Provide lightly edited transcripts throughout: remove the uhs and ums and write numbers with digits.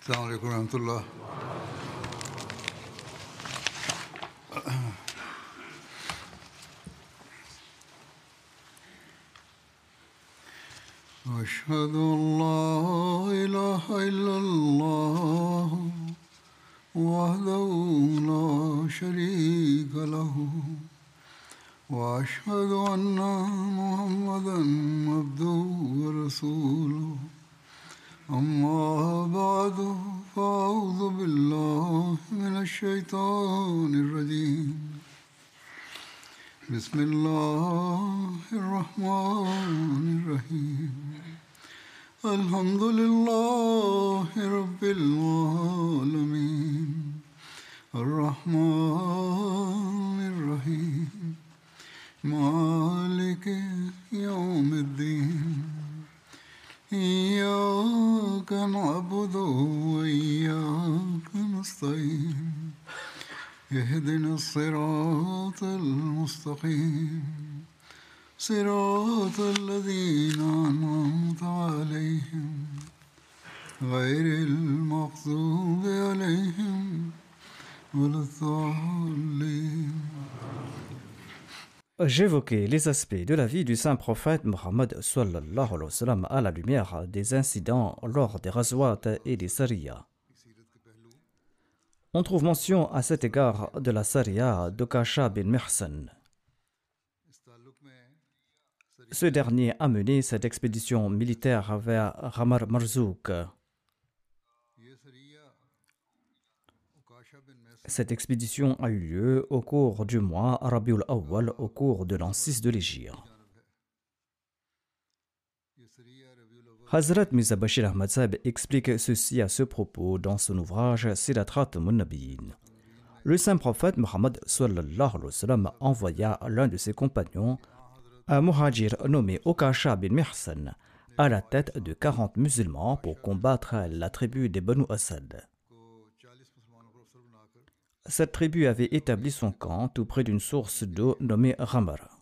السلام عليكم ورحمة الله. أشهد أن لا إله إلا الله وحده لا شريك له وأشهد أن محمدا عبده ورسوله أما بعد فأعوذ بالله من الشيطان الرجيم بسم الله الرحمن الرحيم الحمد لله رب العالمين الرحمن الرحيم مالك يوم الدين إياك نعبد وإياك نستعين اهدنا الصراط المستقيم صراط الذين أنعمت عليهم غير المغضوب عليهم ولا الضالين. J'évoquais les aspects de la vie du saint prophète Mohammed sallallahu alayhi wa sallam à la lumière des incidents lors des Ghazwat et des Sariyas. On trouve mention à cet égard de la Sariya d'Okasha bin Mihsan. Ce dernier a mené cette expédition militaire vers Ramar Marzouk. Cette expédition a eu lieu au cours du mois Rabiul Awwal, au cours de l'an 6 de l'Hégire. Hazrat Mirza Bashir Ahmad Sahib explique ceci à ce propos dans son ouvrage Sirat Munnabiyin. Le saint prophète Mohammed sallallahu alayhi wa sallam envoya l'un de ses compagnons, un muhajir nommé Okasha bin Mihsan, à la tête de 40 musulmans pour combattre la tribu des Banu Asad. Cette tribu avait établi son camp tout près d'une source d'eau nommée Ramar.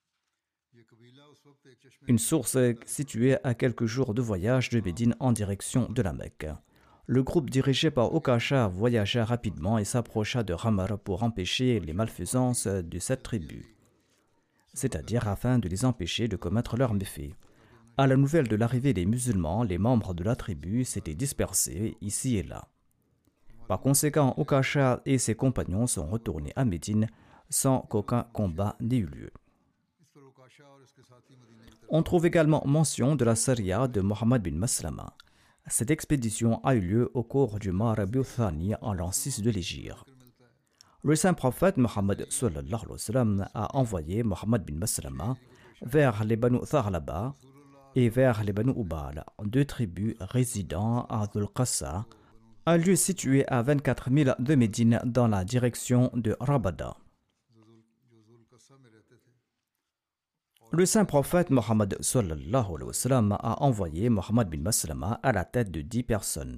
Une source située à quelques jours de voyage de Médine en direction de la Mecque. Le groupe dirigé par Okasha voyagea rapidement et s'approcha de Ramar pour empêcher les malfaisances de cette tribu, c'est-à-dire afin de les empêcher de commettre leurs méfaits. À la nouvelle de l'arrivée des musulmans, les membres de la tribu s'étaient dispersés ici et là. Par conséquent, Okasha et ses compagnons sont retournés à Médine sans qu'aucun combat n'ait eu lieu. On trouve également mention de la Sariya de Mohammed bin Maslama. Cette expédition a eu lieu au cours du mois Rabiul Thani en l'an 6 de l'Hégire. Le saint prophète Mohammed sallallahu alayhi wa sallam a envoyé Mohammed bin Maslama vers les Banu Tharlaba et vers les Banu Ubal, deux tribus résidant à Dhul Qassa, un lieu situé à 24 000 de Médine dans la direction de Rabada. Le saint prophète Mohammed sallallahu alayhi wa sallam a envoyé Mohammed bin Maslama à la tête de 10 personnes.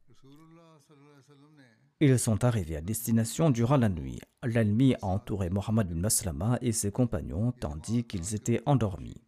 Ils sont arrivés à destination durant la nuit. L'ennemi a entouré Mohammed bin Maslama et ses compagnons tandis qu'ils étaient endormis.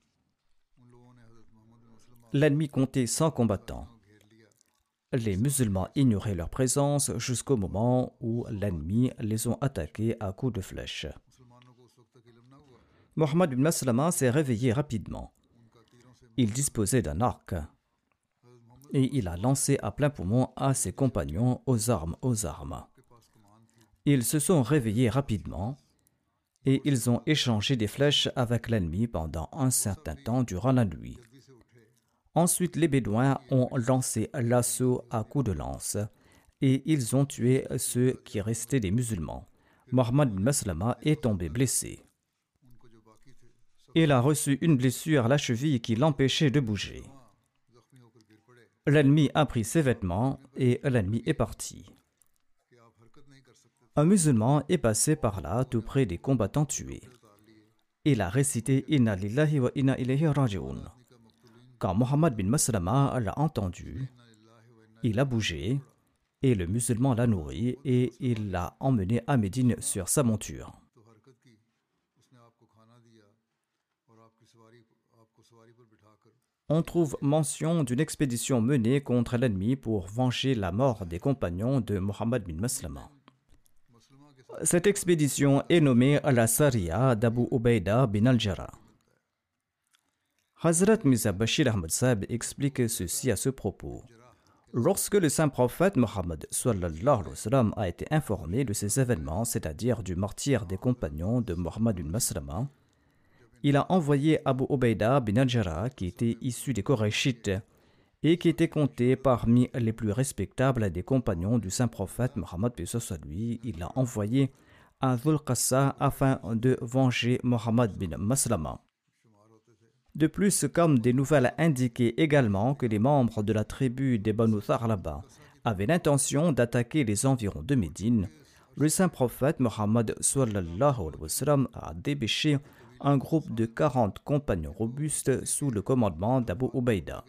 L'ennemi comptait 100 combattants. Les musulmans ignoraient leur présence jusqu'au moment où l'ennemi les ont attaqués à coups de flèche. Mohammed bin Maslama s'est réveillé rapidement. Il disposait d'un arc et il a lancé à plein poumon à ses compagnons aux armes. Ils se sont réveillés rapidement et ils ont échangé des flèches avec l'ennemi pendant un certain temps durant la nuit. Ensuite, les Bédouins ont lancé l'assaut à coups de lance et ils ont tué ceux qui restaient des musulmans. Mohammed bin Maslama est tombé blessé. Il a reçu une blessure à la cheville qui l'empêchait de bouger. L'ennemi a pris ses vêtements et l'ennemi est parti. Un musulman est passé par là tout près des combattants tués. Il a récité Inna lillahi wa inna ilayhi raji'un. Quand Mohammed bin Maslama l'a entendu, il a bougé et le musulman l'a nourri et il l'a emmené à Médine sur sa monture. on trouve mention d'une expédition menée contre l'ennemi pour venger la mort des compagnons de Mohammed bin Maslama. Cette expédition est nommée la Sariya d'Abu Ubaida bin al-Jarrah. Hazrat Mirza Bashir Ahmad Sahib explique ceci à ce propos. Lorsque le saint prophète Mohammed sallallahu alayhi wa sallam a été informé de ces événements, c'est-à-dire du martyre des compagnons de Mohammed bin Maslama, il a envoyé Abu Ubaida bin al-Jarrah, qui était issu des Qurayshites et qui était compté parmi les plus respectables des compagnons du saint prophète Mohammed bin lui. Il l'a envoyé à Dhul Qassa afin de venger Mohammed bin Maslama. De plus, comme des nouvelles indiquaient également que les membres de la tribu des Banu Tharlaba avaient l'intention d'attaquer les environs de Médine, le saint prophète Mohammed sallallahu alayhi wa sallam a dépêché un groupe de 40 compagnons robustes sous le commandement d'Abu Ubaida.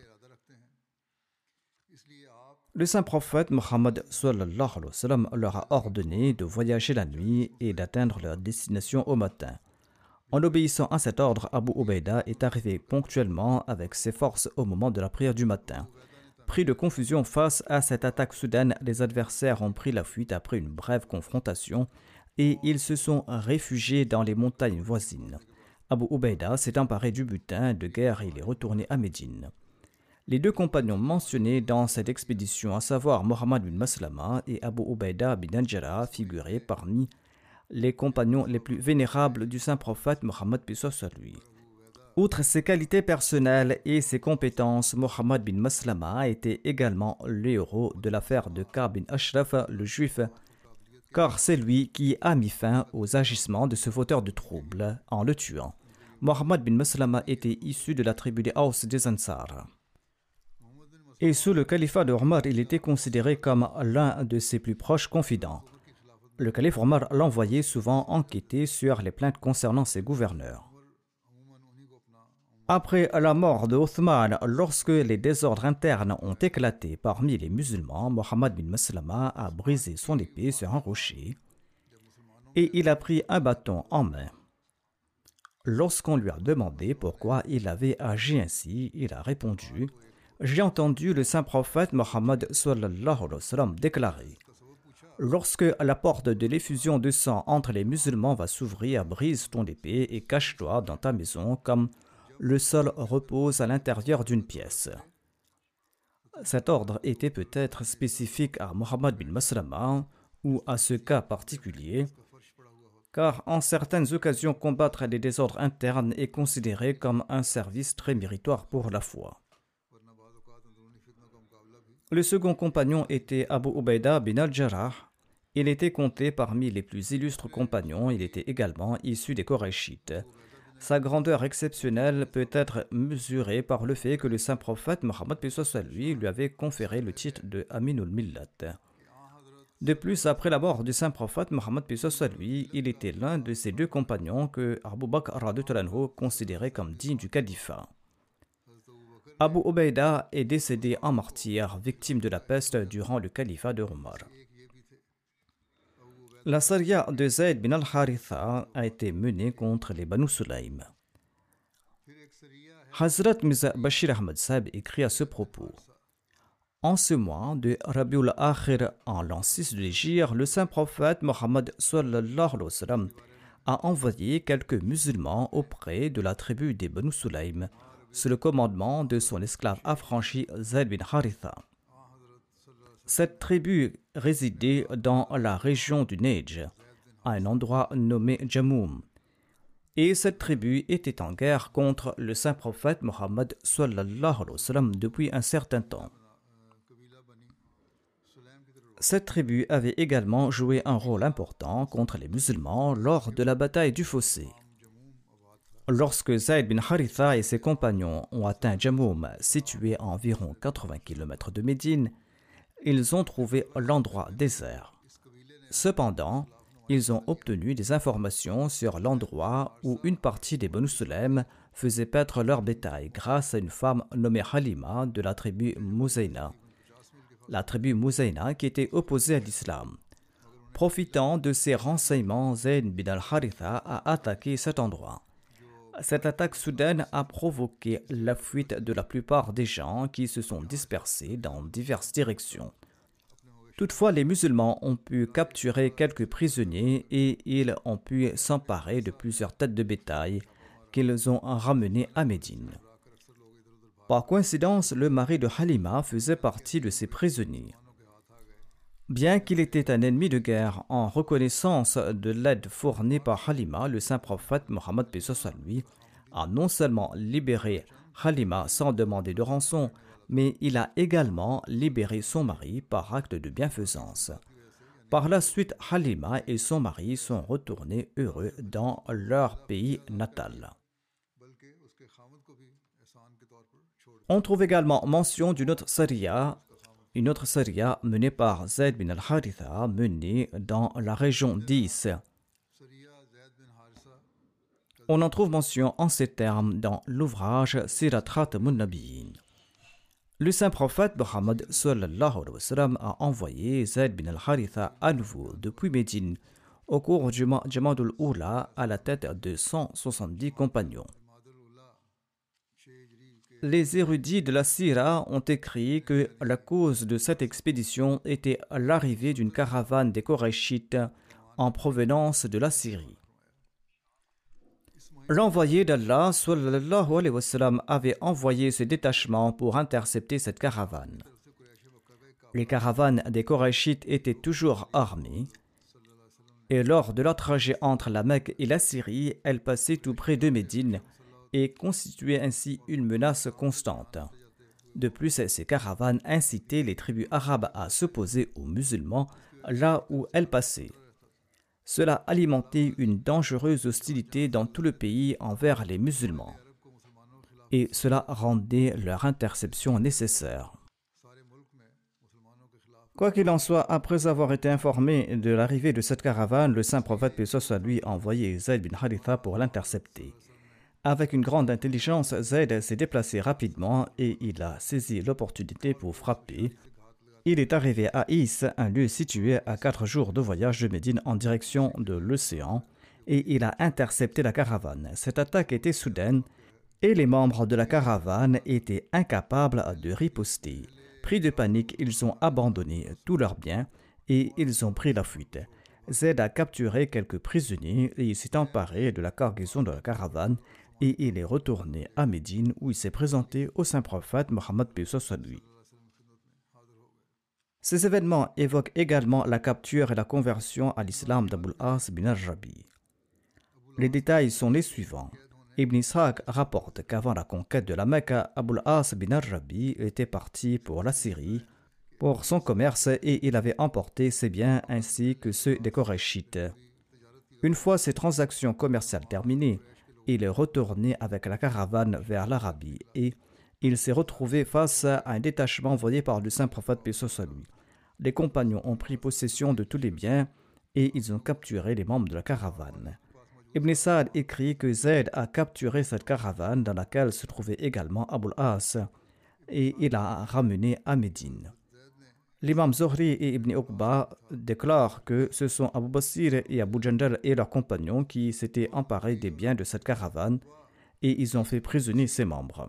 Le saint prophète Mohammed sallallahu alayhi wa sallam leur a ordonné de voyager la nuit et d'atteindre leur destination au matin. En obéissant à cet ordre, Abu Ubaida est arrivé ponctuellement avec ses forces au moment de la prière du matin. Pris de confusion face à cette attaque soudaine, les adversaires ont pris la fuite après une brève confrontation et ils se sont réfugiés dans les montagnes voisines. Abu Ubaida s'est emparé du butin de guerre et il est retourné à Médine. Les deux compagnons mentionnés dans cette expédition, à savoir Mohammed bin Maslama et Abu Ubaida bin al-Jarrah, figuraient parmi les compagnons les plus vénérables du saint prophète Mohammed sur lui. Outre ses qualités personnelles et ses compétences, Mohammed bin Maslama était également le héros de l'affaire de Ka'b bin Ashraf, le juif, car c'est lui qui a mis fin aux agissements de ce fauteur de troubles en le tuant. Mohammed bin Maslama était issu de la tribu des Aus des Ansar. Et sous le califat de Omar, il était considéré comme l'un de ses plus proches confidents. Le calife Omar l'envoyait souvent enquêter sur les plaintes concernant ses gouverneurs. Après la mort de Othman, lorsque les désordres internes ont éclaté parmi les musulmans, Mohammed bin Maslama a brisé son épée sur un rocher et il a pris un bâton en main. Lorsqu'on lui a demandé pourquoi il avait agi ainsi, il a répondu « J'ai entendu le saint prophète Mohammed sallallahu alayhi wa sallam déclarer « Lorsque la porte de l'effusion de sang entre les musulmans va s'ouvrir, brise ton épée et cache-toi dans ta maison comme le sol repose à l'intérieur d'une pièce. » Cet ordre était peut-être spécifique à Mohammed bin Maslama ou à ce cas particulier, car en certaines occasions combattre les désordres internes est considéré comme un service très méritoire pour la foi. Le second compagnon était Abu Ubaida bin al-Jarrah. Il était compté parmi les plus illustres compagnons. Il était également issu des Qurayshites. Sa grandeur exceptionnelle peut être mesurée par le fait que le saint prophète Mohammed lui avait conféré le titre de Aminul Millat. De plus, après la mort du saint prophète Mohammed lui, il était l'un de ces deux compagnons que Abu Bakr considérait comme digne du califat. Abu Ubaida est décédé en martyr, victime de la peste durant le califat de Omar. La Sariya de Zayd bin al-Haritha a été menée contre les Banu Sulaym. Hazrat Mirza Bashir Ahmad Sahib écrit à ce propos. En ce mois de Rabiul Akhir, en l'an 6 de l'Hégire, le saint prophète Mohammed sallallahu alayhi wa sallam a envoyé quelques musulmans auprès de la tribu des Banu Sulaym, sous le commandement de son esclave affranchi Zayd bin Haritha. Cette tribu résidait dans la région du Nejd, à un endroit nommé Jamoum. Et cette tribu était en guerre contre le saint prophète Mohammed sallallahu alayhi wa sallam depuis un certain temps. Cette tribu avait également joué un rôle important contre les musulmans lors de la bataille du Fossé. Lorsque Zayd bin Haritha et ses compagnons ont atteint Jamoum, situé à environ 80 km de Médine, ils ont trouvé l'endroit désert. Cependant, ils ont obtenu des informations sur l'endroit où une partie des Banu Sulaym faisait paître leur bétail grâce à une femme nommée Halima de la tribu Muzayna. La tribu Muzayna qui était opposée à l'islam. Profitant de ces renseignements, Zayd bin al-Haritha a attaqué cet endroit. Cette attaque soudaine a provoqué la fuite de la plupart des gens qui se sont dispersés dans diverses directions. Toutefois, les musulmans ont pu capturer quelques prisonniers et ils ont pu s'emparer de plusieurs têtes de bétail qu'ils ont ramenées à Médine. Par coïncidence, le mari de Halima faisait partie de ces prisonniers. Bien qu'il était un ennemi de guerre, en reconnaissance de l'aide fournie par Halima, le saint prophète Mohammed lui a non seulement libéré Halima sans demander de rançon, mais il a également libéré son mari par acte de bienfaisance. Par la suite, Halima et son mari sont retournés heureux dans leur pays natal. On trouve également mention d'une autre sariya, une autre sariya menée par Zayd bin al-Haritha, menée dans la région d'Is. On en trouve mention en ces termes dans l'ouvrage Sirat Khatamun Nabiyyin. Le saint prophète Mohammed a envoyé Zayd bin al-Haritha à nouveau depuis Médine au cours du mois Jamadul Oula à la tête de 170 compagnons. Les érudits de la Sira ont écrit que la cause de cette expédition était l'arrivée d'une caravane des Korachites en provenance de la Syrie. L'envoyé d'Allah sallallahu alayhi wa sallam, avait envoyé ce détachement pour intercepter cette caravane. Les caravanes des Korachites étaient toujours armées et lors de leur trajet entre la Mecque et la Syrie, elles passaient tout près de Médine et constituaient ainsi une menace constante. De plus, ces caravanes incitaient les tribus arabes à s'opposer aux musulmans là où elles passaient. Cela alimentait une dangereuse hostilité dans tout le pays envers les musulmans. Et cela rendait leur interception nécessaire. Quoi qu'il en soit, après avoir été informé de l'arrivée de cette caravane, le saint prophète paix soit lui a envoyé Zayd bin Haritha pour l'intercepter. Avec une grande intelligence, Zayd s'est déplacé rapidement et il a saisi l'opportunité pour frapper. Il est arrivé à Is, un lieu situé à 4 jours de voyage de Médine en direction de l'océan, et il a intercepté la caravane. Cette attaque était soudaine et les membres de la caravane étaient incapables de riposter. Pris de panique, ils ont abandonné tous leurs biens et ils ont pris la fuite. Zayd a capturé quelques prisonniers et il s'est emparé de la cargaison de la caravane et il est retourné à Médine où il s'est présenté au saint prophète Mohammed paix soit lui. Ces événements évoquent également la capture et la conversion à l'islam d'Abul As bin al-Rabi. Les détails sont les suivants. Ibn Ishaq rapporte qu'avant la conquête de la Mecque, Abul As bin al-Rabi était parti pour la Syrie pour son commerce et il avait emporté ses biens ainsi que ceux des Korachites. Une fois ces transactions commerciales terminées, il est retourné avec la caravane vers l'Arabie et il s'est retrouvé face à un détachement envoyé par le saint prophète paix soit lui. Les compagnons ont pris possession de tous les biens et ils ont capturé les membres de la caravane. Ibn Sa'd écrit que Zayd a capturé cette caravane dans laquelle se trouvait également Abul As et il l'a ramené à Médine. L'imam Zohri et Ibn Uqba déclarent que ce sont Abu Basir et Abu Jandal et leurs compagnons qui s'étaient emparés des biens de cette caravane et ils ont fait prisonnier ses membres.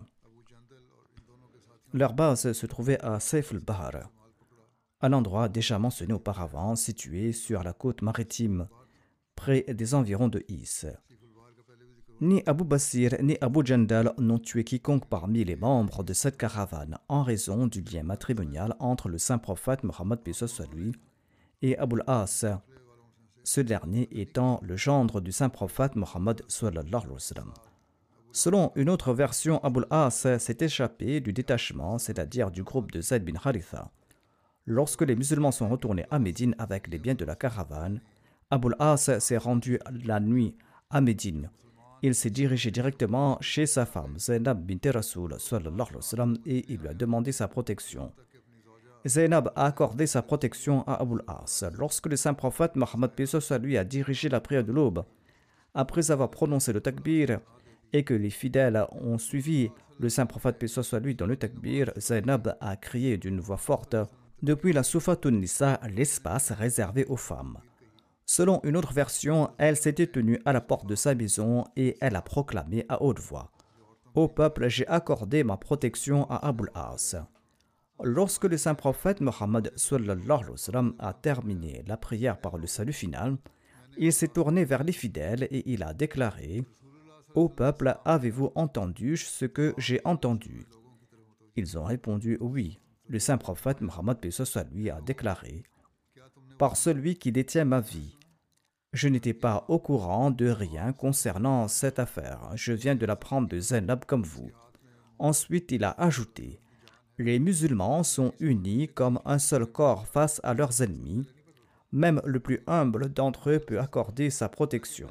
Leur base se trouvait à Saif al-Bahar, un endroit déjà mentionné auparavant, situé sur la côte maritime, près des environs de Is. Ni Abu Basir ni Abu Jandal n'ont tué quiconque parmi les membres de cette caravane en raison du lien matrimonial entre le saint prophète Mohammed paix soit lui et Abul As, ce dernier étant le gendre du saint prophète Mohammed sallallahu alayhi wa sallam. Selon une autre version, Abul As s'est échappé du détachement, c'est-à-dire du groupe de Zayd bin Haritha. Lorsque les musulmans sont retournés à Médine avec les biens de la caravane, Abul As s'est rendu la nuit à Médine. Il s'est dirigé directement chez sa femme, Zaynab bint Rasoul sallallahu alayhi wa sallam, et il lui a demandé sa protection. Zaynab a accordé sa protection à Abul As. Lorsque le saint prophète Mohammed paix soit lui a dirigé la prière de l'aube, après avoir prononcé le takbir, et que les fidèles ont suivi le saint prophète paix soit lui dans le takbir, Zaynab a crié d'une voix forte: depuis la Soufatun Nisa, l'espace réservé aux femmes. Selon une autre version, elle s'était tenue à la porte de sa maison et elle a proclamé à haute voix: Ô peuple, j'ai accordé ma protection à Abul As. Lorsque le saint prophète Mohammed sallallahu alayhi wa sallam a terminé la prière par le salut final, il s'est tourné vers les fidèles et il a déclaré: Ô peuple, avez-vous entendu ce que j'ai entendu? Ils ont répondu oui. Le saint prophète Mohammed lui a déclaré: Par celui qui détient ma vie, je n'étais pas au courant de rien concernant cette affaire. Je viens de l'apprendre de Zainab comme vous. Ensuite, il a ajouté: Les musulmans sont unis comme un seul corps face à leurs ennemis. Même le plus humble d'entre eux peut accorder sa protection.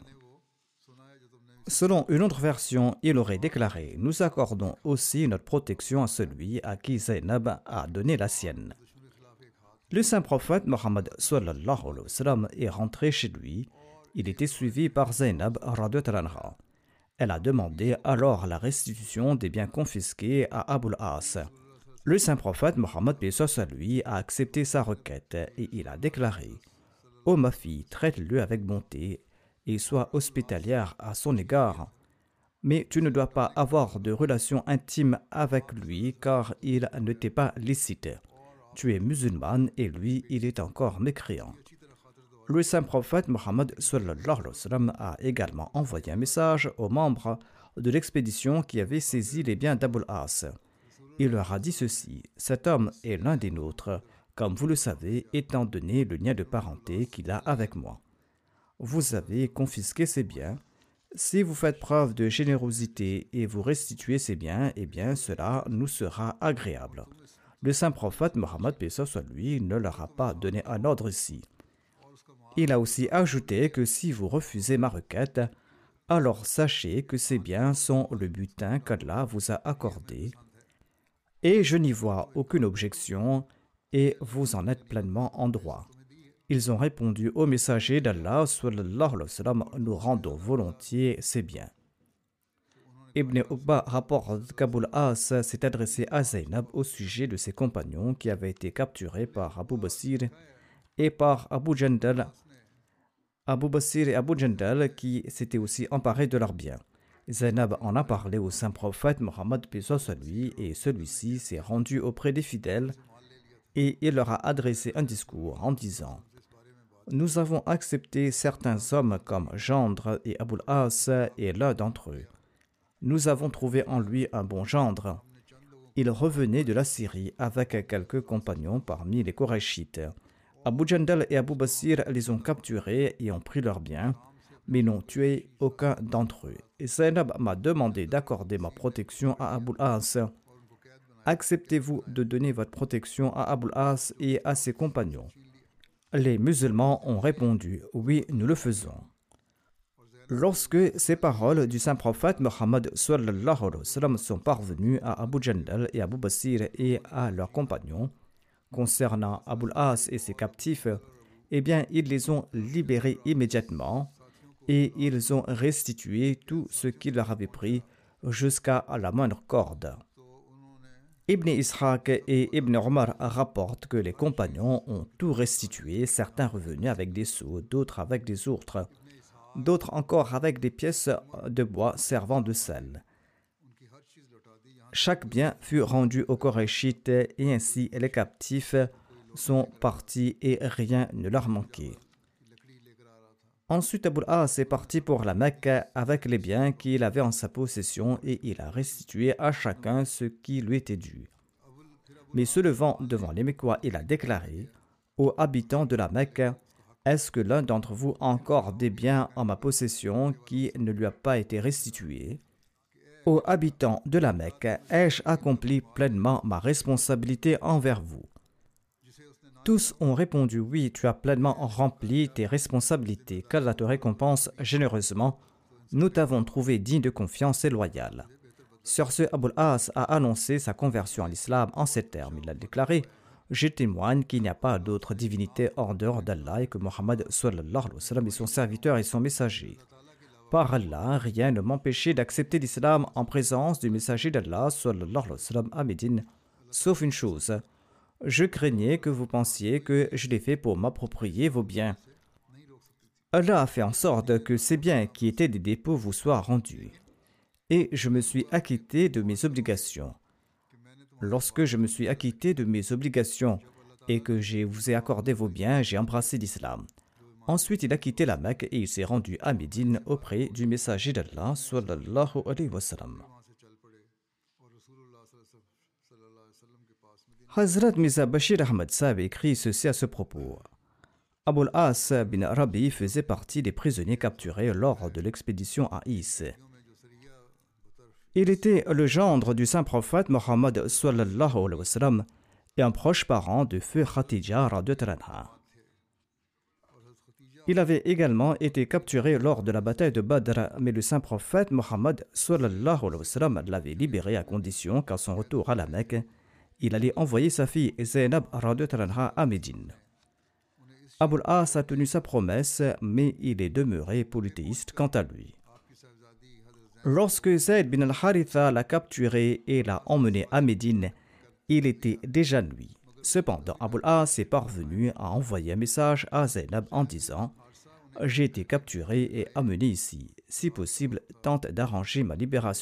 Selon une autre version, il aurait déclaré: Nous accordons aussi notre protection à celui à qui Zainab a donné la sienne. Le saint prophète Mohammed sallallahu alayhi wa sallam est rentré chez lui. Il était suivi par Zainab radhiyallahu anha. Elle a demandé alors la restitution des biens confisqués à Abul As. Le saint prophète Mohammed lui a accepté sa requête et il a déclaré: Ô ma fille, traite-le avec bonté et sois hospitalière à son égard. Mais tu ne dois pas avoir de relation intime avec lui car il ne t'est pas licite. Tu es musulmane et lui, il est encore mécréant. Le saint prophète Mohammed sallallahu alayhi wa sallam a également envoyé un message aux membres de l'expédition qui avaient saisi les biens d'Abul As. Il leur a dit ceci: Cet homme est l'un des nôtres, comme vous le savez, étant donné le lien de parenté qu'il a avec moi. Vous avez confisqué ses biens. Si vous faites preuve de générosité et vous restituez ces biens, eh bien cela nous sera agréable. Le saint prophète Mohammed lui ne leur a pas donné un ordre ici. Il a aussi ajouté que si vous refusez ma requête, alors sachez que ces biens sont le butin qu'Allah vous a accordé et je n'y vois aucune objection et vous en êtes pleinement en droit. Ils ont répondu au messager d'Allah sallallahu alayhi wa sallam: Nous rendons volontiers ces biens. Ibn Uqba rapporte qu'Abul As s'est adressé à Zainab au sujet de ses compagnons qui avaient été capturés par Abu Basir et par Abu Jandal. Abu Basir et Abu Jandal qui s'étaient aussi emparés de leurs biens. Zainab en a parlé au saint prophète Mohammed lui et celui-ci s'est rendu auprès des fidèles et il leur a adressé un discours en disant: Nous avons accepté certains hommes comme Gendre et Abul As et l'un d'entre eux. Nous avons trouvé en lui un bon gendre. Il revenait de la Syrie avec quelques compagnons parmi les Korachites. Abu Jandal et Abu Basir les ont capturés et ont pris leurs biens, mais n'ont tué aucun d'entre eux. Et Zainab m'a demandé d'accorder ma protection à Abul As. Acceptez-vous de donner votre protection à Abul As et à ses compagnons? Les musulmans ont répondu: Oui, nous le faisons. Lorsque ces paroles du saint prophète Mohammed sallallahu alayhi wa sallam sont parvenues à Abu Jandal et Abu Basir et à leurs compagnons concernant Abul As et ses captifs, eh bien ils les ont libérés immédiatement et ils ont restitué tout ce qu'ils leur avaient pris jusqu'à la moindre corde. Ibn Ishaq et Ibn Omar rapportent que les compagnons ont tout restitué, certains revenus avec des sceaux, d'autres avec des outres, d'autres encore avec des pièces de bois servant de sel. Chaque bien fut rendu aux Korachites et ainsi les captifs sont partis et rien ne leur manquait. Ensuite, Abul As est parti pour la Mecque avec les biens qu'il avait en sa possession et il a restitué à chacun ce qui lui était dû. Mais se levant devant les Mécois, il a déclaré: Aux habitants de la Mecque, est-ce que l'un d'entre vous a encore des biens en ma possession qui ne lui a pas été restitué? Aux habitants de la Mecque, ai-je accompli pleinement ma responsabilité envers vous? Tous ont répondu: Oui, tu as pleinement rempli tes responsabilités, qu'Allah te récompense généreusement. Nous t'avons trouvé digne de confiance et loyal. Sur ce, Abul As a annoncé sa conversion à l'islam en ces termes. Il a déclaré: Je témoigne qu'il n'y a pas d'autre divinité hors dehors d'Allah et que Mohammed sallallahu alayhi wa sallam est son serviteur et son messager. Par Allah, rien ne m'empêchait d'accepter l'islam en présence du messager d'Allah sallallahu alayhi wa sallam à Médine, sauf une chose. Je craignais que vous pensiez que je l'ai fait pour m'approprier vos biens. Allah a fait en sorte que ces biens qui étaient des dépôts vous soient rendus. Et je me suis acquitté de mes obligations. Lorsque je me suis acquitté de mes obligations et que je vous ai accordé vos biens, j'ai embrassé l'islam. Ensuite, il a quitté la Mecque et il s'est rendu à Médine auprès du messager d'Allah, sallallahu alayhi wa sallam. Hazrat Mirza Bashir Ahmad Sahib écrit ceci à ce propos. Abul As bin Rabi faisait partie des prisonniers capturés lors de l'expédition à Is. Il était le gendre du saint prophète Mohammed sallallahu alayhi wa sallam et un proche parent de feu Khatija radhiyallahu anha. Il avait également été capturé lors de la bataille de Badr, mais le saint prophète Mohammed sallallahu alayhi wa sallam l'avait libéré à condition qu'à son retour à la Mecque, il allait envoyer sa fille Zainab radhiyallahu anha à Médine. Abul As a tenu sa promesse, mais il est demeuré polythéiste quant à lui. Lorsque Zayd bin al-Haritha l'a capturé et l'a emmené à Médine, il était déjà nuit. Cependant, Abul As est parvenu à envoyer un message à Zainab en disant « J'ai été capturé et amené ici. Si possible, tente d'arranger ma libération. »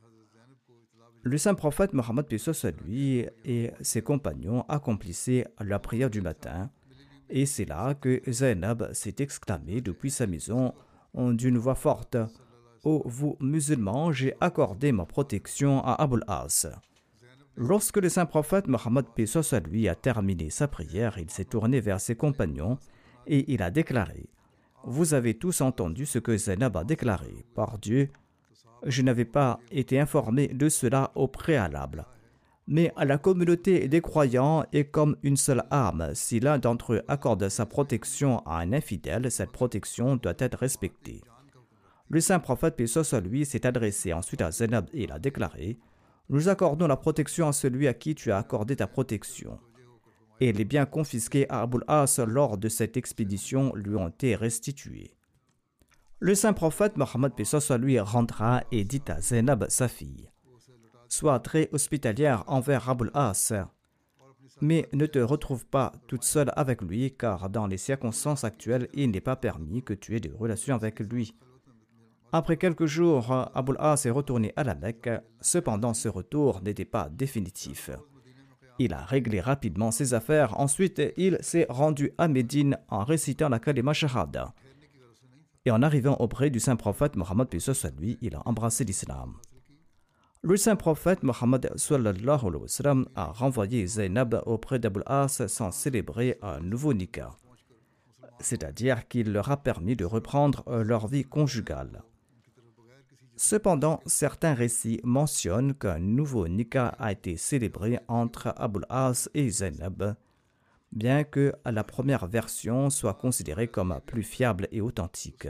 Le saint prophète Mohammed lui et ses compagnons accomplissaient la prière du matin, et c'est là que Zainab s'est exclamée depuis sa maison d'une voix forte « Ô vous musulmans, j'ai accordé ma protection à Abul As. » Lorsque le saint prophète Mohammed lui a terminé sa prière, il s'est tourné vers ses compagnons et il a déclaré « Vous avez tous entendu ce que Zainab a déclaré. Par Dieu, je n'avais pas été informé de cela au préalable. Mais à la communauté des croyants est comme une seule âme. Si l'un d'entre eux accorde sa protection à un infidèle, cette protection doit être respectée. » Le saint prophète lui s'est adressé ensuite à Zainab et il a déclaré « Nous accordons la protection à celui à qui tu as accordé ta protection. » Et les biens confisqués à Abul As lors de cette expédition lui ont été restitués. Le saint prophète Mohammed lui rentra et dit à Zainab, sa fille, « Sois très hospitalière envers Abul As, mais ne te retrouve pas toute seule avec lui, car dans les circonstances actuelles, il n'est pas permis que tu aies des relations avec lui. » Après quelques jours, Abul As est retourné à la Mecque. Cependant, ce retour n'était pas définitif. Il a réglé rapidement ses affaires. Ensuite, il s'est rendu à Médine en récitant la kalima shahada. Et en arrivant auprès du saint prophète Mohammed lui, il a embrassé l'islam. Le saint prophète Mohammed sallallahu alayhi wa sallam a renvoyé Zainab auprès d'Abul As sans célébrer un nouveau nikah. C'est-à-dire qu'il leur a permis de reprendre leur vie conjugale. Cependant, certains récits mentionnent qu'un nouveau nikah a été célébré entre Abul As et Zainab, bien que la première version soit considérée comme plus fiable et authentique.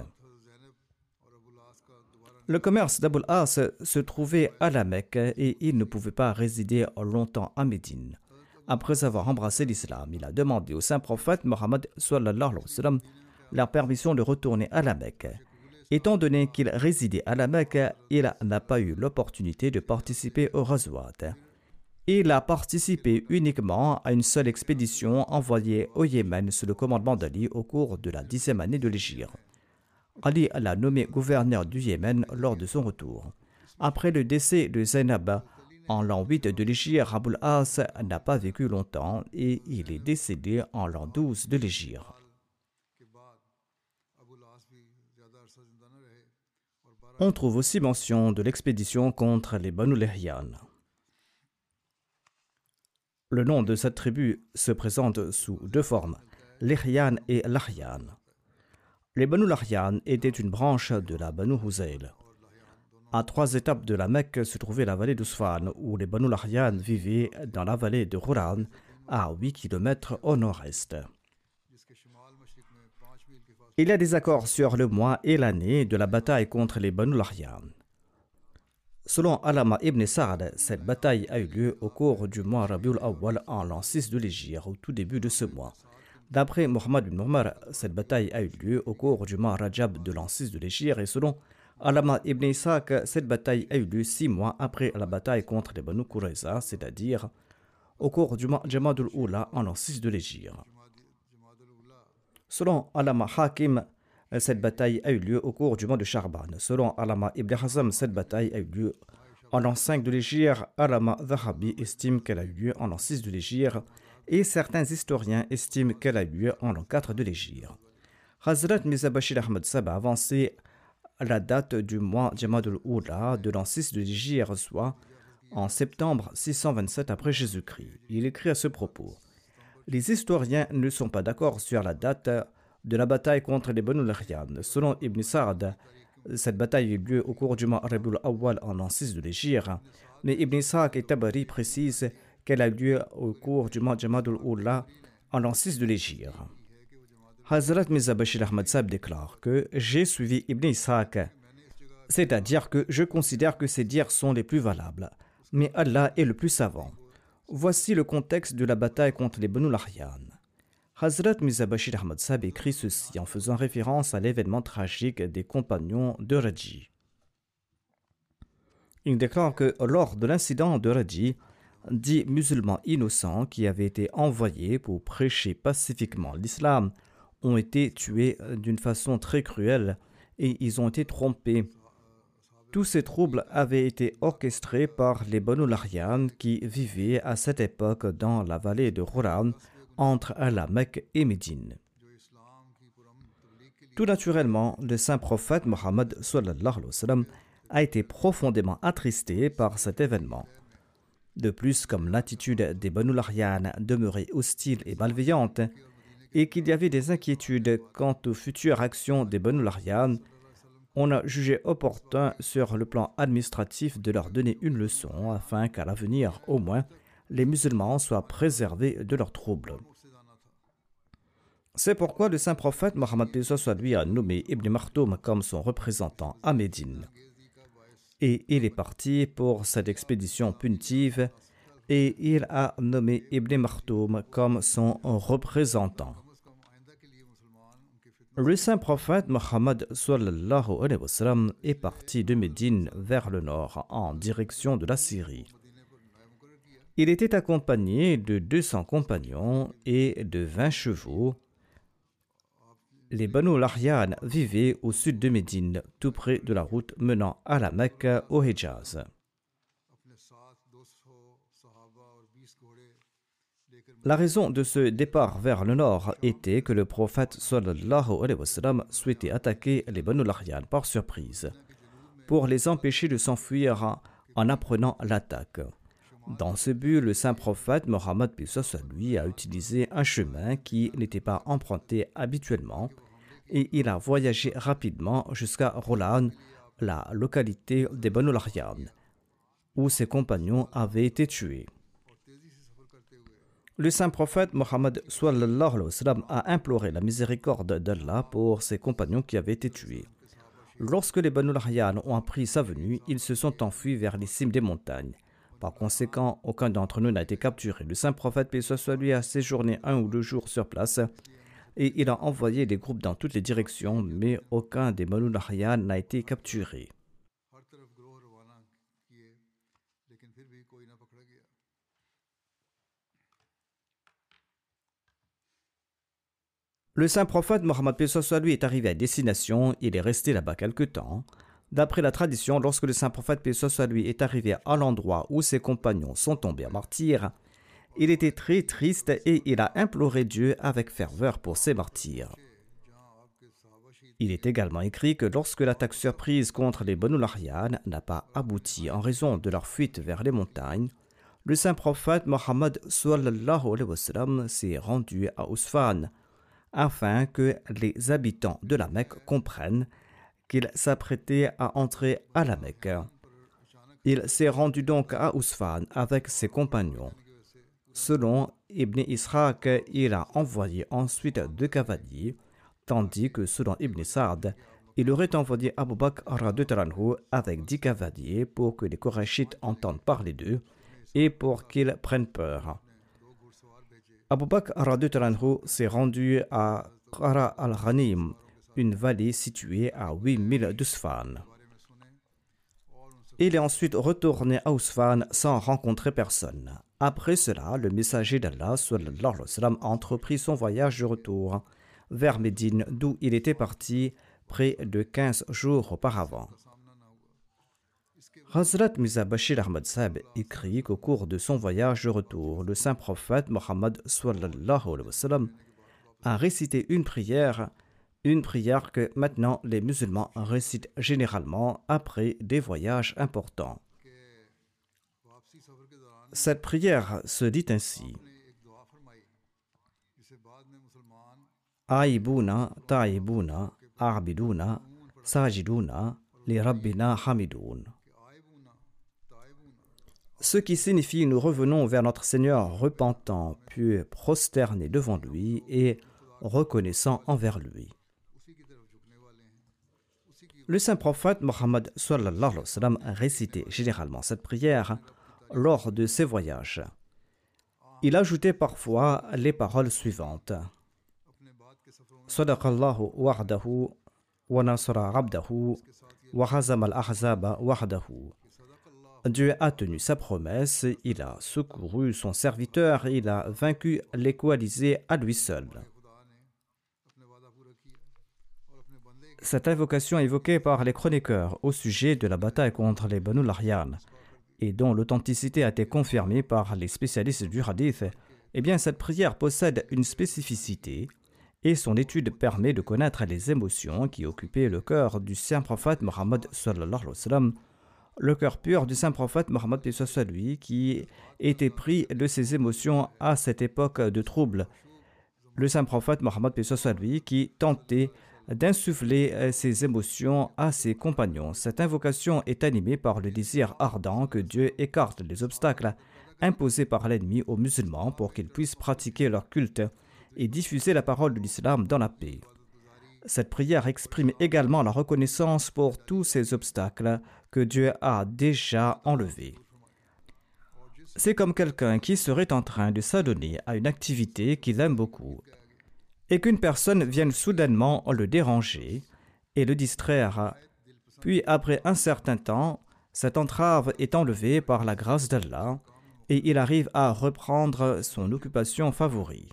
Le commerce d'Abul As se trouvait à la Mecque et il ne pouvait pas résider longtemps à Médine. Après avoir embrassé l'islam, il a demandé au saint prophète Mohammed sallallahu alayhi wa sallam la permission de retourner à la Mecque. Étant donné qu'il résidait à la Mecque, il n'a pas eu l'opportunité de participer au Ghazwat. Il a participé uniquement à une seule expédition envoyée au Yémen sous le commandement d'Ali au cours de la 10e année de l'Hégire. Ali l'a nommé gouverneur du Yémen lors de son retour. Après le décès de Zainab, en l'an 8 de l'Hégire, Abul As n'a pas vécu longtemps et il est décédé en l'an 12 de l'Hégire. On trouve aussi mention de l'expédition contre les Banu Lihyan. Le nom de cette tribu se présente sous deux formes, Lihyan et Lahyan. Les Banu Lahyan étaient une branche de la Banu Huzayl. À 3 étapes de la Mecque se trouvait la vallée d'Usfan, où les Banu Lahyan vivaient dans la vallée de Huran, à 8 km au nord-est. Il y a des accords sur le mois et l'année de la bataille contre les Banu Lahyan. Selon Alama ibn Sa'd, cette bataille a eu lieu au cours du mois Rabiul Awwal en l'an 6 de l'Hégire, au tout début de ce mois. D'après Muhammad ibn Umar, cette bataille a eu lieu au cours du mois Rajab de l'an 6 de l'Hégire et selon Alama ibn Ishaq, cette bataille a eu lieu 6 mois après la bataille contre les Banu Qurayza, c'est-à-dire au cours du mois Jamadul Ula en l'an 6 de l'Hégire. Selon Alama Hakim, Cette bataille a eu lieu au cours du mois de Charban. Selon Allama Ibn Hazm, cette bataille a eu lieu en l'an 5 de l'Hégire. Allama Zahabi estime qu'elle a eu lieu en l'an 6 de l'Hégire et certains historiens estiment qu'elle a eu lieu en l'an 4 de l'Hégire. Hazrat Mirza Bashir Ahmad Sahib a avancé la date du mois Jamad al-Oula de l'an 6 de l'Hégire, soit en septembre 627 après Jésus-Christ. Il écrit à ce propos: les historiens ne sont pas d'accord sur la date de la bataille contre les Banu Lahyan. Selon Ibn Sa'd, cette bataille a eu lieu au cours du mois Rabiul Awwal en l'an 6 de l'Hégire, mais Ibn Ishaq et Tabari précisent qu'elle a eu lieu au cours du mois Jamad al-Oula en l'an 6 de l'Hégire. Hazrat Mirza Bashir Ahmad Sahib déclare que j'ai suivi Ibn Ishaq, c'est-à-dire que je considère que ces dires sont les plus valables, mais Allah est le plus savant. Voici le contexte de la bataille contre les Banu Lahyan. Hazrat Mirza Bashir Ahmad Sahib écrit ceci en faisant référence à l'événement tragique des compagnons de Raji. Il déclare que lors de l'incident de Raji, 10 musulmans innocents qui avaient été envoyés pour prêcher pacifiquement l'islam ont été tués d'une façon très cruelle et ils ont été trompés. Tous ces troubles avaient été orchestrés par les Banu Lahyan qui vivaient à cette époque dans la vallée de Huram, entre la Mecque et Médine. Tout naturellement, le saint prophète Mohammed sallallahu alayhi wa sallam a été profondément attristé par cet événement. De plus, comme l'attitude des Banu Lahyan demeurait hostile et malveillante, et qu'il y avait des inquiétudes quant aux futures actions des Banu Lahyan, on a jugé opportun sur le plan administratif de leur donner une leçon afin qu'à l'avenir, au moins, les musulmans soient préservés de leurs troubles. C'est pourquoi le saint prophète Mohammed lui a nommé Ibn Maktoum comme son représentant à Médine. Et il est parti pour cette expédition punitive et il a nommé Ibn Maktoum comme son représentant. Le saint prophète Mohammed sallallahu alayhi wa sallam est parti de Médine vers le nord en direction de la Syrie. Il était accompagné de 200 compagnons et de 20 chevaux. Les Banu Lahyan vivaient au sud de Médine, tout près de la route menant à la Mecque au Hejaz. La raison de ce départ vers le nord était que le prophète sallallahu alayhi wa sallam souhaitait attaquer les Banu Lahyan par surprise, pour les empêcher de s'enfuir en apprenant l'attaque. Dans ce but, le saint prophète Mohammed lui a utilisé un chemin qui n'était pas emprunté habituellement et il a voyagé rapidement jusqu'à Rolan, la localité des Banu Lahyan, où ses compagnons avaient été tués. Le saint prophète Mohammed sallallahu alayhi wa sallam a imploré la miséricorde d'Allah pour ses compagnons qui avaient été tués. Lorsque les Banu Lahyan ont appris sa venue, ils se sont enfuis vers les cimes des montagnes. Par conséquent, aucun d'entre nous n'a été capturé. Le saint prophète, paix soit sur lui, a séjourné 1 ou 2 jours sur place et il a envoyé des groupes dans toutes les directions, mais aucun des Banu Lahyan n'a été capturé. Le saint prophète Mohammed paix soit sur lui est arrivé à destination. Il est resté là-bas quelque temps. D'après la tradition, lorsque le saint prophète paix soit sur lui est arrivé à l'endroit où ses compagnons sont tombés à martyrs, il était très triste et il a imploré Dieu avec ferveur pour ces martyrs. Il est également écrit que lorsque l'attaque surprise contre les Banu Lahyan n'a pas abouti en raison de leur fuite vers les montagnes, le saint prophète Mohammed sallallahu alayhi wa sallam s'est rendu à Usfan afin que les habitants de la Mecque comprennent qu'il s'apprêtait à entrer à la Mecque. Il s'est rendu donc à Usfan avec ses compagnons. Selon Ibn Ishaq, il a envoyé ensuite 2 cavaliers, tandis que selon Ibn Sa'd, il aurait envoyé Abu Bakr radhiyallahu anhu avec 10 cavaliers pour que les Qurayshites entendent parler d'eux et pour qu'ils prennent peur. Abu Bakr radhiyallahu anhu s'est rendu à Qara al-Ghanim, une vallée située à 8000 d'Usfan. Il est ensuite retourné à Usfan sans rencontrer personne. Après cela, le messager d'Allah sallallahu alayhi wa sallam a entrepris son voyage de retour. vers Médine, d'où il était parti près de 15 jours auparavant. Hazrat Mirza Bashir Ahmad Sahib écrit qu'au cours de son voyage de retour, le saint prophète Mohammed sallallahu alayhi wa sallam a récité une prière que maintenant les musulmans récitent généralement après des voyages importants. Cette prière se dit ainsi: Aïbouna, taïbouna, arbidouna, sajidouna, li rabbina hamidoun. Ce qui signifie nous revenons vers notre Seigneur repentant, puis prosternés devant lui et reconnaissant envers lui. Le saint prophète Mohammed sallallahu alayhi wa sallam récitait généralement cette prière lors de ses voyages. Il ajoutait parfois les paroles suivantes: Sadaqallahu wa'dahu wa nasara abdahu wa hazama al-ahzaba wahdahu. Dieu a tenu sa promesse, il a secouru son serviteur, il a vaincu les coalisés à lui seul. Cette invocation évoquée par les chroniqueurs au sujet de la bataille contre les Banu Lahyan et dont l'authenticité a été confirmée par les spécialistes du hadith, eh bien cette prière possède une spécificité et son étude permet de connaître les émotions qui occupaient le cœur du saint prophète Mohammed sallallahu alayhi wa sallam, le cœur pur du saint prophète Mohammed lui qui était pris de ses émotions à cette époque de trouble. Le saint prophète Mohammed lui qui tentait d'insuffler ses émotions à ses compagnons. Cette invocation est animée par le désir ardent que Dieu écarte les obstacles imposés par l'ennemi aux musulmans pour qu'ils puissent pratiquer leur culte et diffuser la parole de l'islam dans la paix. Cette prière exprime également la reconnaissance pour tous ces obstacles que Dieu a déjà enlevés. C'est comme quelqu'un qui serait en train de s'adonner à une activité qu'il aime beaucoup et qu'une personne vienne soudainement le déranger et le distraire. Puis, après un certain temps, cette entrave est enlevée par la grâce d'Allah et il arrive à reprendre son occupation favorite.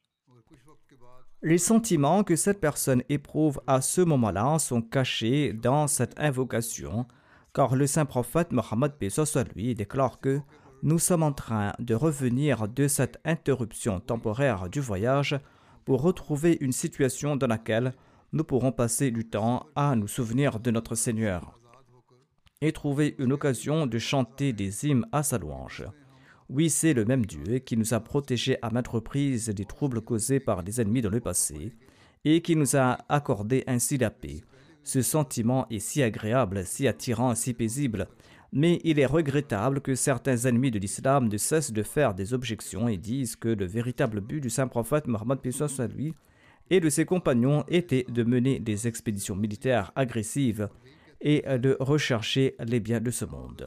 Les sentiments que cette personne éprouve à ce moment-là sont cachés dans cette invocation, car le saint prophète Mohammed lui déclare que nous sommes en train de revenir de cette interruption temporaire du voyage pour retrouver une situation dans laquelle nous pourrons passer du temps à nous souvenir de notre Seigneur et trouver une occasion de chanter des hymnes à sa louange. Oui, c'est le même Dieu qui nous a protégés à maintes reprises des troubles causés par les ennemis dans le passé et qui nous a accordé ainsi la paix. Ce sentiment est si agréable, si attirant, si paisible, mais il est regrettable que certains ennemis de l'islam ne cessent de faire des objections et disent que le véritable but du saint prophète Mohammed lui et de ses compagnons était de mener des expéditions militaires agressives et de rechercher les biens de ce monde.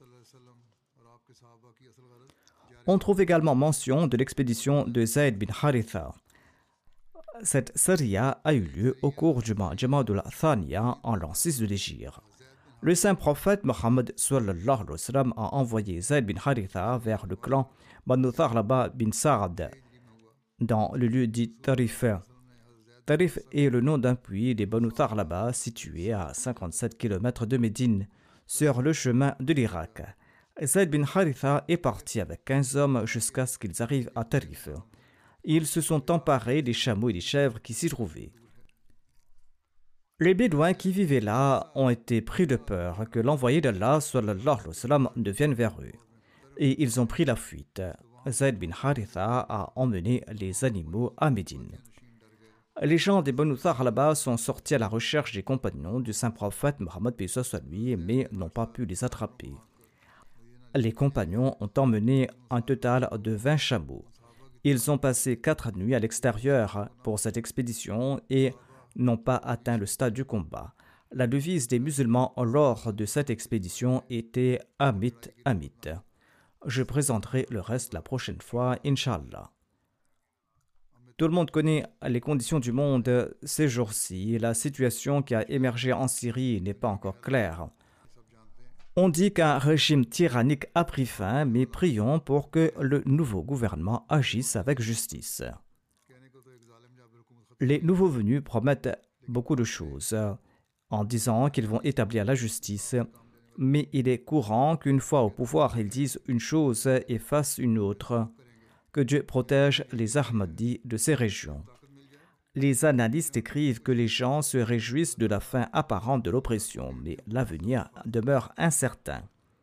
On trouve également mention de l'expédition de Zayd bin Haritha. Cette sariya a eu lieu au cours du mois Jamadul Thaniya en l'an 6 de l'Hégire. Le saint prophète Mohammed sallallahu alayhi wa sallam a envoyé Zayd bin Haritha vers le clan Banu Tharlaba bin Sa'ad dans le lieu dit Tarif. Tarif est le nom d'un puits des Banu Tharlaba situé à 57 km de Médine sur le chemin de l'Irak. Zayd bin Haritha est parti avec 15 hommes jusqu'à ce qu'ils arrivent à Tarif. Ils se sont emparés des chameaux et des chèvres qui s'y trouvaient. Les Bédouins qui vivaient là ont été pris de peur que l'envoyé d'Allah sallallahu alayhi wa sallam ne vienne vers eux. Et ils ont pris la fuite. Zayd bin Haritha a emmené les animaux à Médine. Les gens des Banu Tharlaba sont sortis à la recherche des compagnons du saint prophète Mohammed lui, mais n'ont pas pu les attraper. Les compagnons ont emmené un total de 20 chameaux. Ils ont passé 4 nuits à l'extérieur pour cette expédition et n'ont pas atteint le stade du combat. La devise des musulmans lors de cette expédition était « Amit, Amit ». Je présenterai le reste la prochaine fois, Inch'Allah. Tout le monde connaît les conditions du monde ces jours-ci. La situation qui a émergé en Syrie n'est pas encore claire. On dit qu'un régime tyrannique a pris fin, mais prions pour que le nouveau gouvernement agisse avec justice. Les nouveaux venus promettent beaucoup de choses en disant qu'ils vont établir la justice, mais il est courant qu'une fois au pouvoir, ils disent une chose et fassent une autre. Que Dieu protège les Ahmadis de ces régions. Les analystes écrivent que les gens se réjouissent de la fin apparente de l'oppression, mais l'avenir demeure incertain.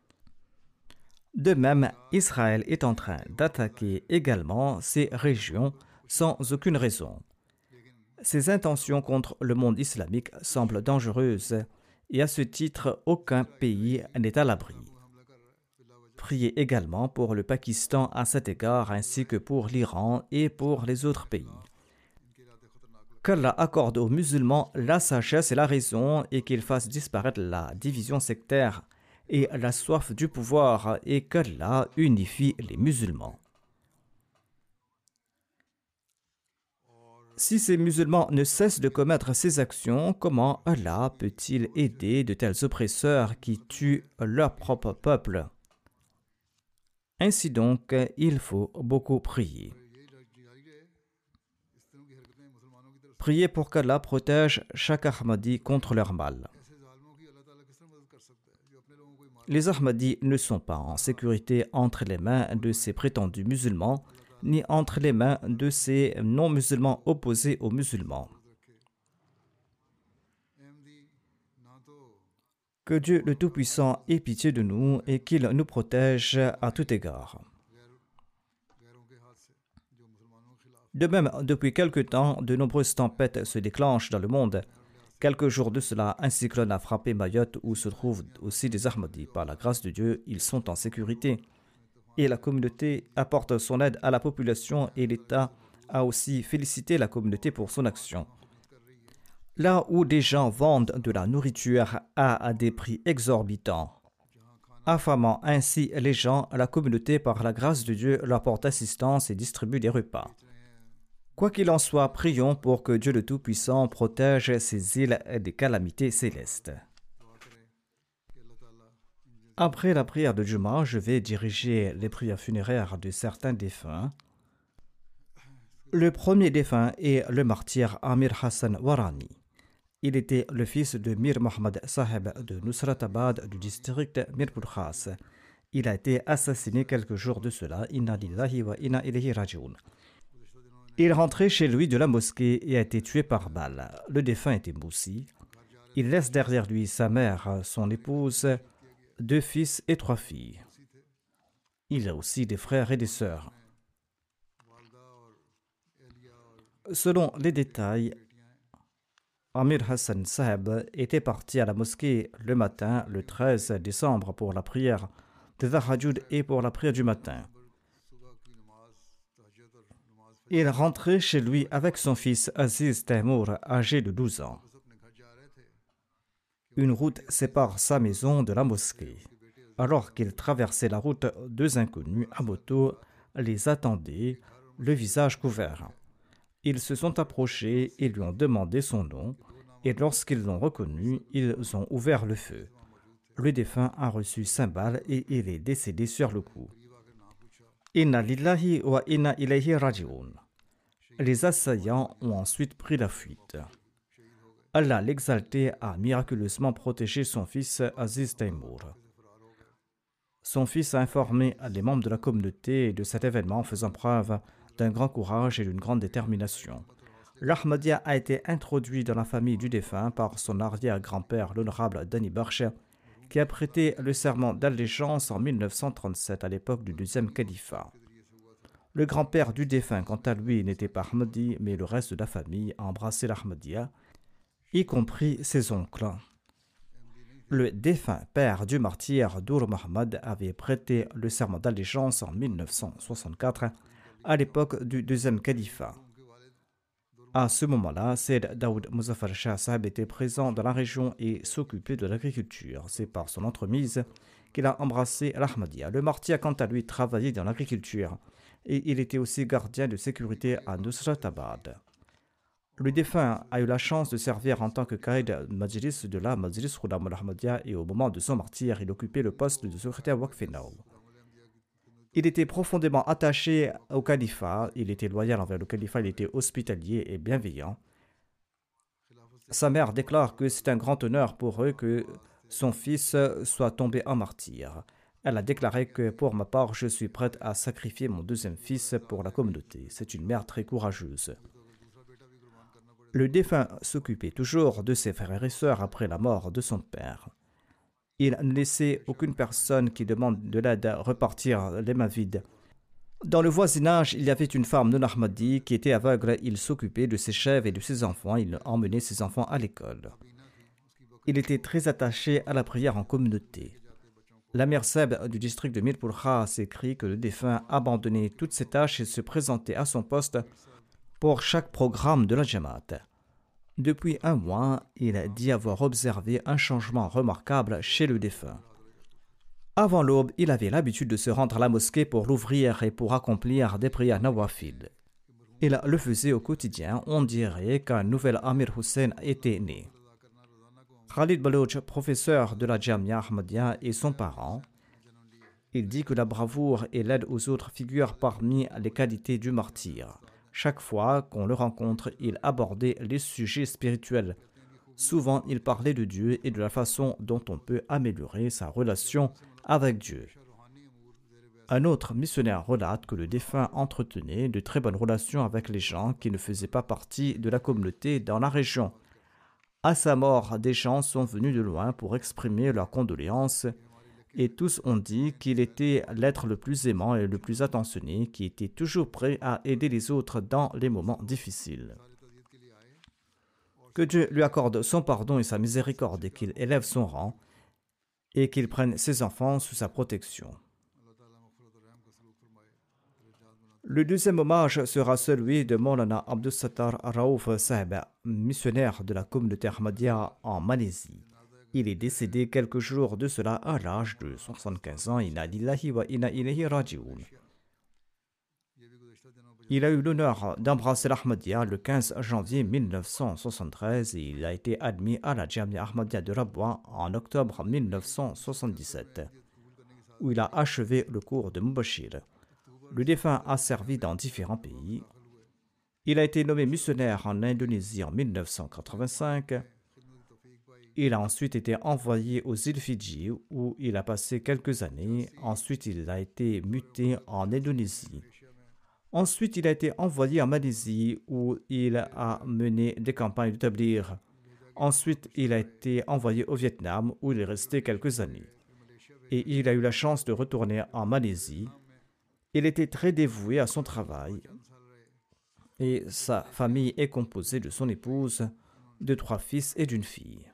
De même, Israël est en train d'attaquer également ces régions sans aucune raison. Ses intentions contre le monde islamique semblent dangereuses et à ce titre, aucun pays n'est à l'abri. Priez également pour le Pakistan à cet égard ainsi que pour l'Iran et pour les autres pays. Qu'Allah accorde aux musulmans la sagesse et la raison et qu'il fasse disparaître la division sectaire et la soif du pouvoir et qu'Allah unifie les musulmans. Si ces musulmans ne cessent de commettre ces actions, comment Allah peut-il aider de tels oppresseurs qui tuent leur propre peuple? Ainsi donc, il faut beaucoup prier. Priez pour qu'Allah protège chaque Ahmadi contre leur mal. Les Ahmadis ne sont pas en sécurité entre les mains de ces prétendus musulmans, ni entre les mains de ces non-musulmans opposés aux musulmans. Que Dieu le Tout-Puissant ait pitié de nous et qu'il nous protège à tout égard. De même, depuis quelque temps, de nombreuses tempêtes se déclenchent dans le monde. Quelques jours de cela, un cyclone a frappé Mayotte où se trouvent aussi des Ahmadis. Par la grâce de Dieu, ils sont en sécurité. Et la communauté apporte son aide à la population et l'État a aussi félicité la communauté pour son action. Là où des gens vendent de la nourriture à des prix exorbitants, affamant ainsi les gens, la communauté, par la grâce de Dieu, leur porte assistance et distribue des repas. Quoi qu'il en soit, prions pour que Dieu le Tout-Puissant protège ces îles des calamités célestes. Après la prière de Juma, je vais diriger les prières funéraires de certains défunts. Le premier défunt est le martyr Amir Hassan Warani. Il était le fils de Mir Mohammad Saheb de Nusratabad du district Mirpur Khas. Il a été assassiné quelques jours de cela. Inna lillahi wa inna ilayhi raji'un. Il rentrait chez lui de la mosquée et a été tué par balle. Le défunt était moussi. Il laisse derrière lui sa mère, son épouse, 2 fils et 3 filles. Il a aussi des frères et des sœurs. Selon les détails, Amir Hassan Saheb était parti à la mosquée le matin, le 13 décembre, pour la prière de Tahajjud et pour la prière du matin. Il rentrait chez lui avec son fils Aziz Taimour, âgé de 12 ans. Une route sépare sa maison de la mosquée. Alors qu'il traversait la route, 2 inconnus à moto les attendaient, le visage couvert. Ils se sont approchés et lui ont demandé son nom, et lorsqu'ils l'ont reconnu, ils ont ouvert le feu. Le défunt a reçu 5 balles et il est décédé sur le coup. Inna lillahi wa inna ilayhi raji'un. Les assaillants ont ensuite pris la fuite. Allah l'exalté a miraculeusement protégé son fils Aziz Taimour. Son fils a informé les membres de la communauté de cet événement en faisant preuve d'un grand courage et d'une grande détermination. L'Ahmadiyya a été introduit dans la famille du défunt par son arrière-grand-père, l'honorable Dani Barsha, qui a prêté le serment d'allégeance en 1937 à l'époque du 2e califat. Le grand-père du défunt, quant à lui, n'était pas Ahmadi, mais le reste de la famille a embrassé l'Ahmadiyya, y compris ses oncles. Le défunt père du martyr Dour Mohammad avait prêté le serment d'allégeance en 1964 à l'époque du 2e califat. À ce moment-là, Sayyid Daoud Muzaffar Shah Saheb était présent dans la région et s'occupait de l'agriculture. C'est par son entremise qu'il a embrassé l'Ahmadiyya. Le martyr, quant à lui, travaillait dans l'agriculture et il était aussi gardien de sécurité à Nusratabad. Le défunt a eu la chance de servir en tant que Qaïd Majlis de la Majlis Khulam al-Ahmadiyya et au moment de son martyr, il occupait le poste de secrétaire Waqf Naw. Il était profondément attaché au califat, il était loyal envers le califat, il était hospitalier et bienveillant. Sa mère déclare que c'est un grand honneur pour eux que son fils soit tombé en martyr. Elle a déclaré que pour ma part, je suis prête à sacrifier mon deuxième fils pour la communauté. C'est une mère très courageuse. Le défunt s'occupait toujours de ses frères et sœurs après la mort de son père. Il ne laissait aucune personne qui demande de l'aide repartir les mains vides. Dans le voisinage, il y avait une femme non ahmadi qui était aveugle. Il s'occupait de ses chèvres et de ses enfants. Il emmenait ses enfants à l'école. Il était très attaché à la prière en communauté. L'Amir Seb du district de Mirpur Khas écrit que le défunt abandonnait toutes ses tâches et se présentait à son poste pour chaque programme de la Jamaat. Depuis un mois, il dit avoir observé un changement remarquable chez le défunt. Avant l'aube, il avait l'habitude de se rendre à la mosquée pour l'ouvrir et pour accomplir des prières nawafil. Il le faisait au quotidien, on dirait qu'un nouvel Amir Hussein était né. Khalid Baloch, professeur de la Jamia Ahmadiyya et son parent, il dit que la bravoure et l'aide aux autres figurent parmi les qualités du martyr. Chaque fois qu'on le rencontre, il abordait les sujets spirituels. Souvent, il parlait de Dieu et de la façon dont on peut améliorer sa relation avec Dieu. Un autre missionnaire relate que le défunt entretenait de très bonnes relations avec les gens qui ne faisaient pas partie de la communauté dans la région. À sa mort, des gens sont venus de loin pour exprimer leurs condoléances et tous ont dit qu'il était l'être le plus aimant et le plus attentionné, qui était toujours prêt à aider les autres dans les moments difficiles. Que Dieu lui accorde son pardon et sa miséricorde et qu'il élève son rang et qu'il prenne ses enfants sous sa protection. Le deuxième hommage sera celui de Maulana Abdus Sattar Raouf Saheb, missionnaire de la communauté Ahmadiyya en Malaisie. Il est décédé quelques jours de cela à l'âge de 75 ans. Inna lillahi wa inna ilayhi raji'un. Il a eu l'honneur d'embrasser l'Ahmadiyya le 15 janvier 1973 et il a été admis à la Jamia Ahmadiyya de Rabwa en octobre 1977, où il a achevé le cours de Mubashir. Le défunt a servi dans différents pays. Il a été nommé missionnaire en Indonésie en 1985. Il a ensuite été envoyé aux îles Fidji où il a passé quelques années. Ensuite, il a été muté en Indonésie. Ensuite, il a été envoyé en Malaisie où il a mené des campagnes de tablir. Ensuite, il a été envoyé au Vietnam où il est resté quelques années. Et il a eu la chance de retourner en Malaisie. Il était très dévoué à son travail. Et sa famille est composée de son épouse, de 3 fils et d'une fille.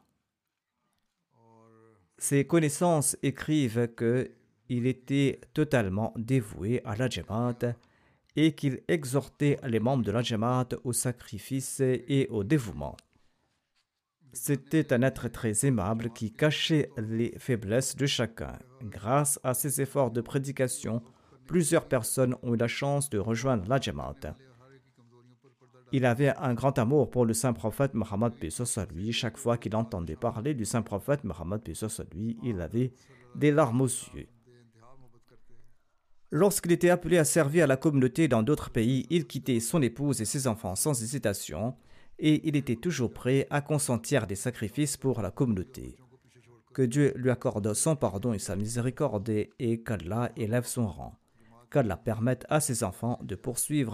Ses connaissances écrivent qu'il était totalement dévoué à la Jamaat et qu'il exhortait les membres de la Jamaat au sacrifice et au dévouement. C'était un être très aimable qui cachait les faiblesses de chacun. Grâce à ses efforts de prédication, plusieurs personnes ont eu la chance de rejoindre la Jamaat. Il avait un grand amour pour le saint prophète Mohammed paix sur lui. Chaque fois qu'il entendait parler du saint prophète Mohammed paix sur lui, il avait des larmes aux yeux. Lorsqu'il était appelé à servir à la communauté dans d'autres pays, il quittait son épouse et ses enfants sans hésitation et il était toujours prêt à consentir des sacrifices pour la communauté. Que Dieu lui accorde son pardon et sa miséricorde et qu'Allah élève son rang. Qu'Allah permette à ses enfants de poursuivre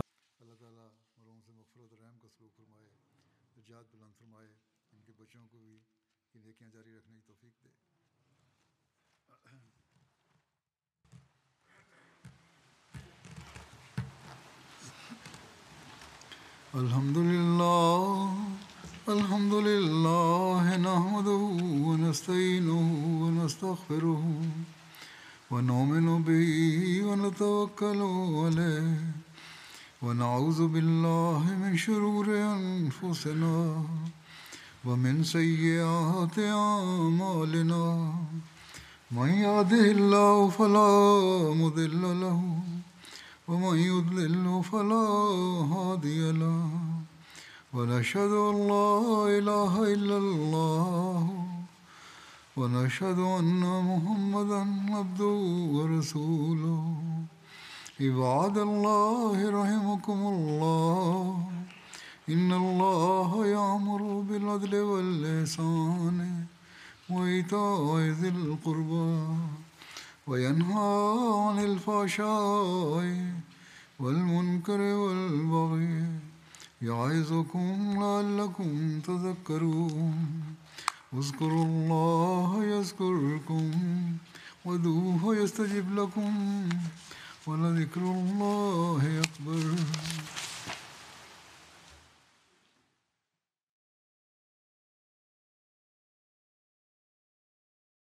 Alhamdulillah, nahmaduhu wa nasta'inuhu wa nastaghfiruhu wa nu'minu bihi wa natawakkalu alayhi wa na'udhu billahi min shururi anfusina wa min sayyiati a'malina. Man yahdihillahu fala mudilla lahu ومن يضلل فلا هادي له ونشهد أن لا إله إلا الله ونشهد أن محمدا عبده ورسوله عباد الله رحمكم الله إن الله يأمر بالعدل والإحسان وإيتاء ذي القربى وينهى عن الفحشاء والمنكر والبغي يعظكم لعلكم تذكرون اذكروا الله يذكركم وادعوه يستجب لكم ولذكر الله أكبر